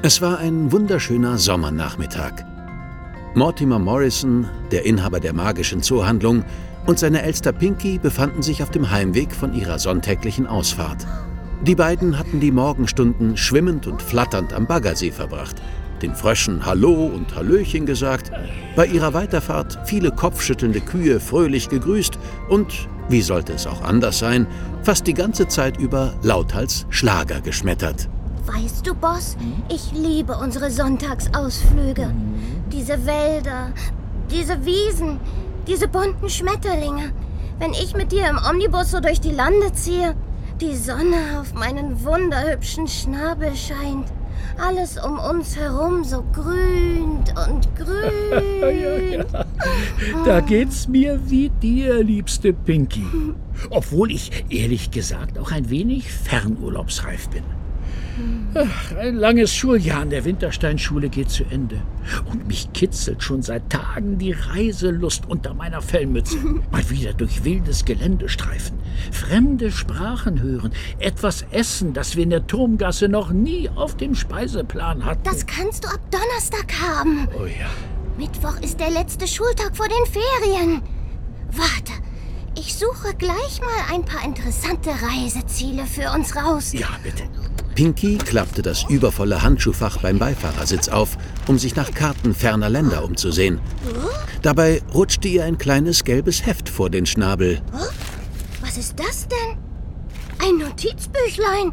Es war ein wunderschöner Sommernachmittag. Mortimer Morrison, der Inhaber der magischen Zoohandlung, und seine Elster Pinky befanden sich auf dem Heimweg von ihrer sonntäglichen Ausfahrt. Die beiden hatten die Morgenstunden schwimmend und flatternd am Baggersee verbracht, den Fröschen Hallo und Hallöchen gesagt, bei ihrer Weiterfahrt viele kopfschüttelnde Kühe fröhlich gegrüßt und, wie sollte es auch anders sein, fast die ganze Zeit über lauthals Schlager geschmettert. Weißt du, Boss, ich liebe unsere Sonntagsausflüge. Diese Wälder, diese Wiesen, diese bunten Schmetterlinge. Wenn ich mit dir im Omnibus so durch die Lande ziehe, die Sonne auf meinen wunderhübschen Schnabel scheint. Alles um uns herum so grünt und grünt. Ja. Da geht's mir wie dir, liebste Pinky. Obwohl ich, ehrlich gesagt, auch ein wenig fernurlaubsreif bin. Ach, ein langes Schuljahr an der Wintersteinschule geht zu Ende. Und mich kitzelt schon seit Tagen die Reiselust unter meiner Fellmütze. Mal wieder durch wildes Gelände streifen, fremde Sprachen hören, etwas essen, das wir in der Turmgasse noch nie auf dem Speiseplan hatten. Das kannst du ab Donnerstag haben. Oh ja. Mittwoch ist der letzte Schultag vor den Ferien. Warte, ich suche gleich mal ein paar interessante Reiseziele für uns raus. Ja, bitte. Pinky klappte das übervolle Handschuhfach beim Beifahrersitz auf, um sich nach Karten ferner Länder umzusehen. Dabei rutschte ihr ein kleines gelbes Heft vor den Schnabel. Was ist das denn? Ein Notizbüchlein.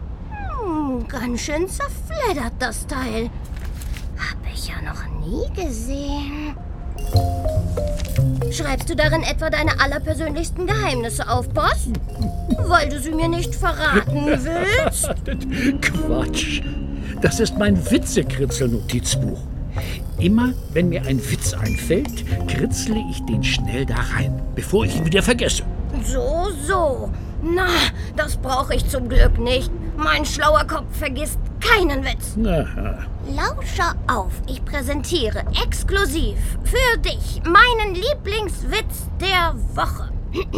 Ganz schön zerfleddert, das Teil. Hab ich ja noch nie gesehen. Schreibst du darin etwa deine allerpersönlichsten Geheimnisse auf, Boss? Weil du sie mir nicht verraten willst? Quatsch. Das ist mein Witzekritzel-Notizbuch. Immer, wenn mir ein Witz einfällt, kritzle ich den schnell da rein, bevor ich ihn wieder vergesse. So. Na, das brauche ich zum Glück nicht. Mein schlauer Kopf vergisst keinen Witz. Aha. Lausche auf, ich präsentiere exklusiv für dich meinen Lieblingswitz der Woche.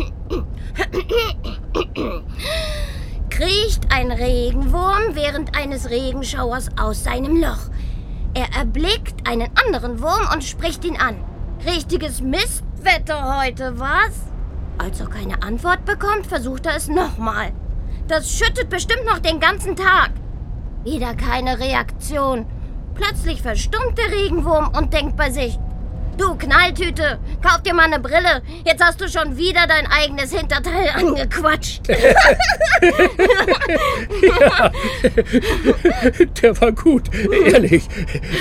Kriecht ein Regenwurm während eines Regenschauers aus seinem Loch. Er erblickt einen anderen Wurm und spricht ihn an. Richtiges Mistwetter heute, was? Als er keine Antwort bekommt, versucht er es nochmal. Das schüttet bestimmt noch den ganzen Tag. Wieder keine Reaktion. Plötzlich verstummt der Regenwurm und denkt bei sich: Du Knalltüte, kauf dir mal eine Brille. Jetzt hast du schon wieder dein eigenes Hinterteil angequatscht. Ja, der war gut, ehrlich.